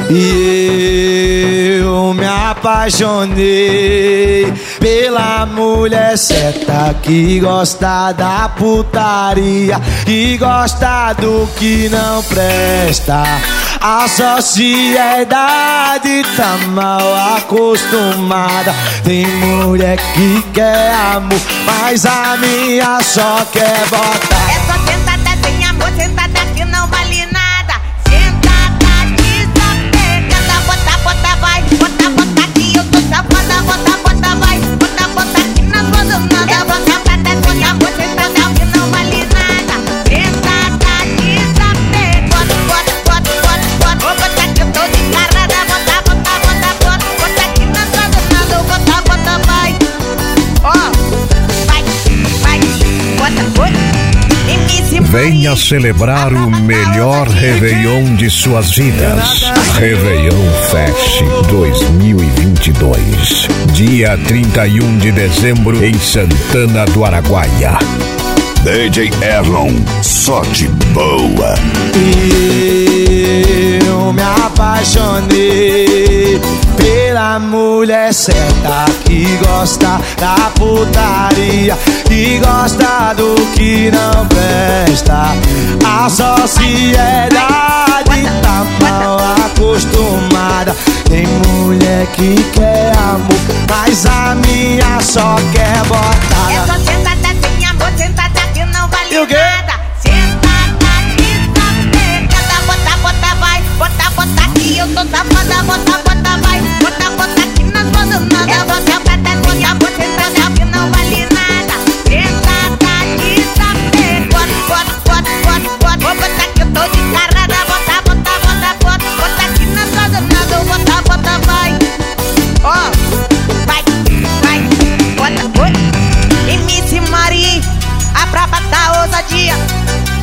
E eu me apaixonei pela mulher certa que gosta da putaria, que gosta do que não presta. A sociedade tá mal acostumada. Tem mulher que quer amor, mas a minha só quer botar. É só sentada sem amor, sentada que não vale nada. Sentada desapegada, bota, bota, vai. Bota, bota que eu tô safada. Bota, bota, vai. Bota, bota que não vale nada. É só sentada sem amor, sentada que não vale nada. Sentada desapegada, bota, bota, bota, bota. Bota que eu tô descarada. Bota, bota, bota, bota. Bota que não vale nada. Bota, bota, vai. Ó, vai, vai. Bota, bota. Venha celebrar o melhor Réveillon de suas vidas. Réveillon Fest 2022. Dia 31 de dezembro em Santana do Araguaia. DJ Erlon, só de boa. E eu me apaixonei pela mulher certa que gosta da putaria, que gosta do que não presta. A sociedade tá mal acostumada. Tem mulher que quer amor, mas a minha só quer botar. É só sentada sem amor, sentada que não vale E o quê? nada. Sentada desapegada, bota, bota, vai. Bota, bota que eu tô safada. Bota, bota, vai. Bota, bota que não vale nada. É só sentada sem amor, sentada que não vale nada. Sentada desapegada, bota, bota, bota, bota. Bota que eu tô descarada. Bota, bota, bota, bota. Bota que não vale nada. Bota, bota, vai. Ó, vai, vai. Bota, bota. MC Mari, a braba da ousadia.